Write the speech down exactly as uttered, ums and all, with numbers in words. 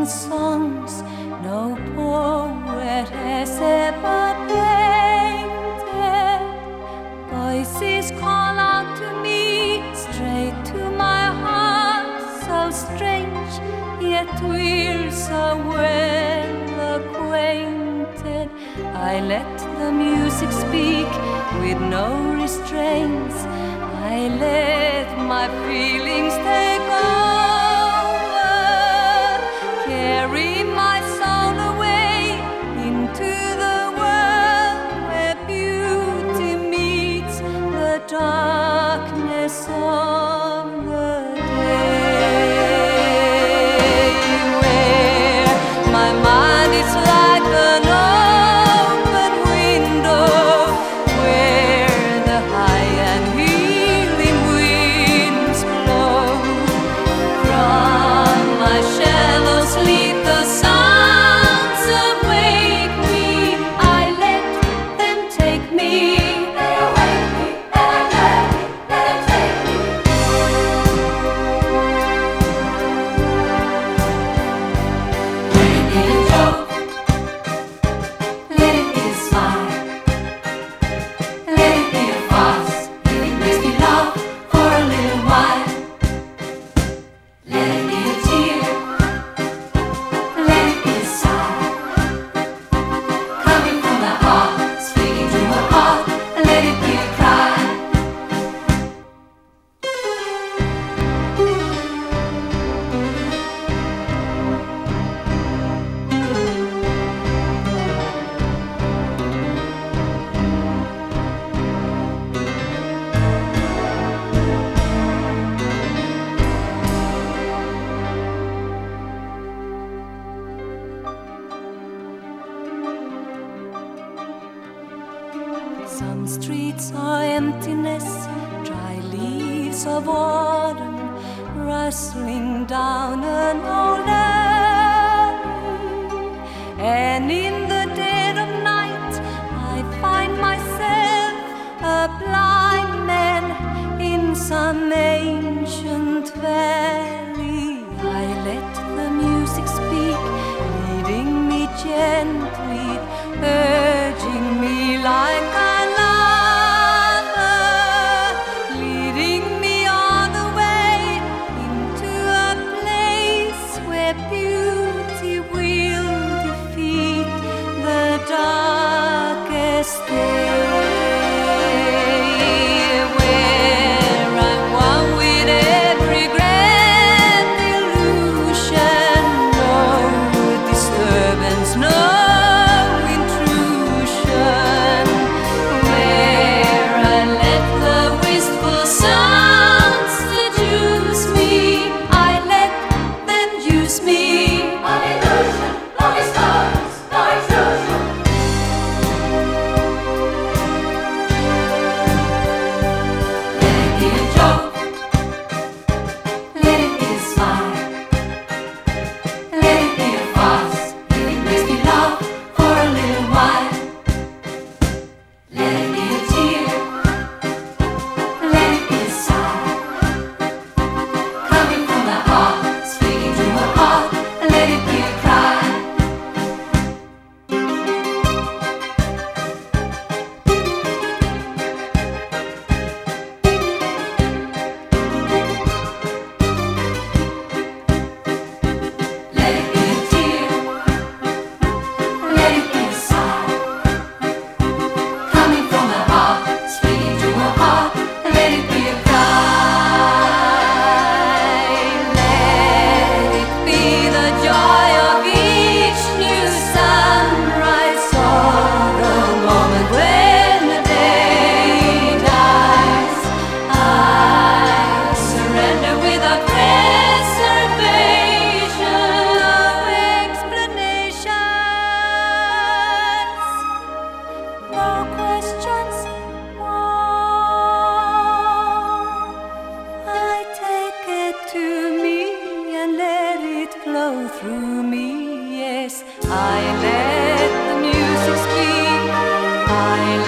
songs no poet has ever painted. Voices call out to me, straight to my heart, so strange, yet we're so well acquainted. I let the music speak with no restraints. I let my feelings take over, carry my soul away into the world where beauty meets the darkness of the day, where my mind is like an open window, where the high and healing winds blow. From my shallow sleep the sounds awake me. I let them take me. They awake me, and I let me, let them take me. Let it be a joke, let it be a smile, let it be a fuss, if it makes me laugh for a little while. Let it be a tear, let it be a sigh, coming from the heart, speaking to her heart. Let it be a cry. Some streets are emptiness, dry leaves of autumn rustling down an old alley. And in the dead of night I find myself a blind man in some ancient valley. I let the music speak, leading me gently, urging me like a lover, leading me all the way into a place where beauty will defeat the darkest day, where I'm one with every grand illusion, no disturbance, no intrusion, where I let the wistful sounds seduce me. I let them use me. No illusion, no disturbance, no intrusion. Let it be a joke, let it be a smile, let it be a fuss, if it makes me laugh for a little while. Let it be a tear, let it be a sigh, coming from the heart, speaking to her heart. Let it be a cry. Let it be a tear, let it be a sigh, coming from the heart, speaking to her heart. Let it be a cry. Let it be the joy of each new sunrise, or the moment when the day dies. I surrender without reservation of explanations. No questions, I take it to me and let it flow through me. Yes, I let the music speak. I